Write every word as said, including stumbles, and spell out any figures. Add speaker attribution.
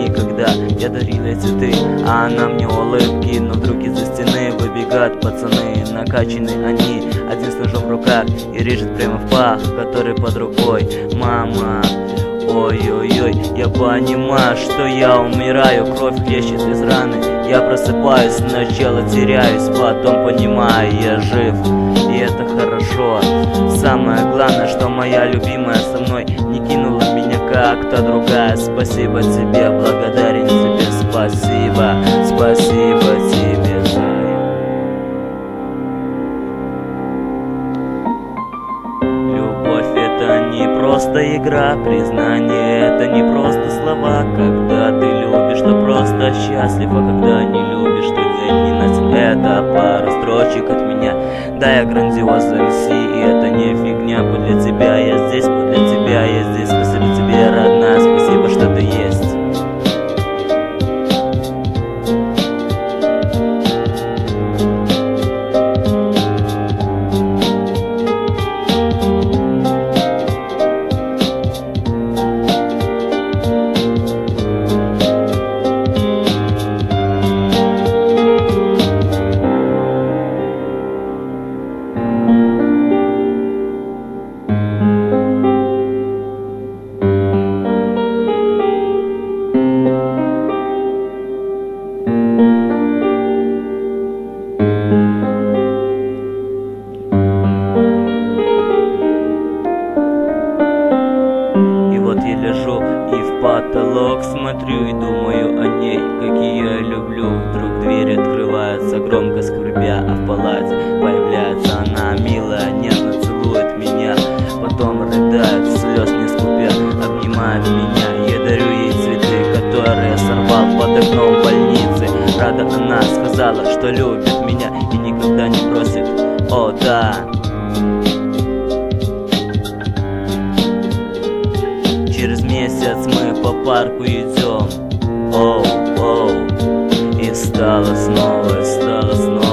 Speaker 1: никогда. Я дарил ей цветы, а она мне улыбки. Но вдруг из-за стены выбегают пацаны. Накачанные они, один с ножом в руках и режет прямо в пах, который под рукой. Мама, ой-ой-ой, я понимаю, что я умираю. Кровь хлещет из раны, я просыпаюсь, сначала теряюсь, потом понимаю, я жив, и это хорошо. Самое главное, что моя любимая со мной не кинула меня, как та другая. Спасибо тебе, благодарен тебе, спасибо, спасибо тебе за... Любовь — это не просто игра, признание — это не просто слова. Когда ты любишь, то просто счастлив, а когда не любишь, то день ненастен. Это пара строчек от меня, да, я грандиозный эм си, и это не фигня. Будь для тебя я здесь, будь для тебя я здесь. Спасибо тебе, родная, спасибо, что ты есть. Я лежу и в потолок смотрю и думаю о ней, какие я люблю. Вдруг дверь открывается, громко скрипя, а в палате появляется она, милая, нежно целует меня, потом рыдает, слез не скупя, обнимает меня. Я дарю ей цветы, которые сорвал под окном больницы. Рада она сказала, что любит меня и никогда не бросит, о да. Через месяц мы по парку идем, оу, оу, и стало снова, и стало снова.